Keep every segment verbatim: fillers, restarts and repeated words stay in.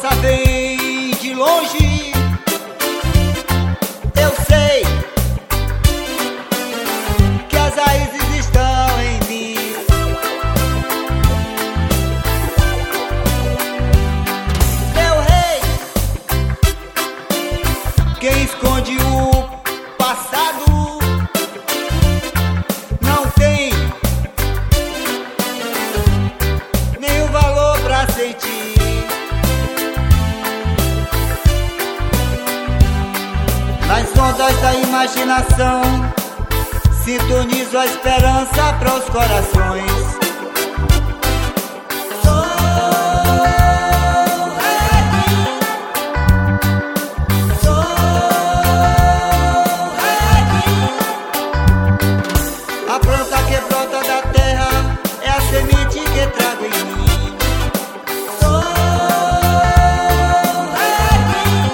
força vem de longe. Eu sei que as raízes estão em mim. Meu rei, quem esconde o passado não tem nenhum valor pra sentir. Nas ondas da imaginação sintonizo a esperança para os corações. A planta que brota da terra é a semente que trago em mim. Sou reggae,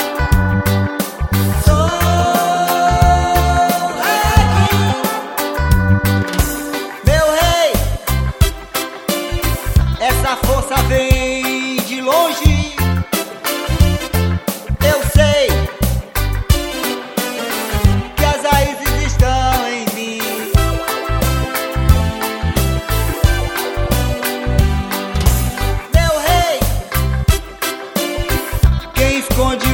sou reggae. Meu rei, essa força vem de longe. Eu sei que as raízes estão em mim. Meu rei, quem esconde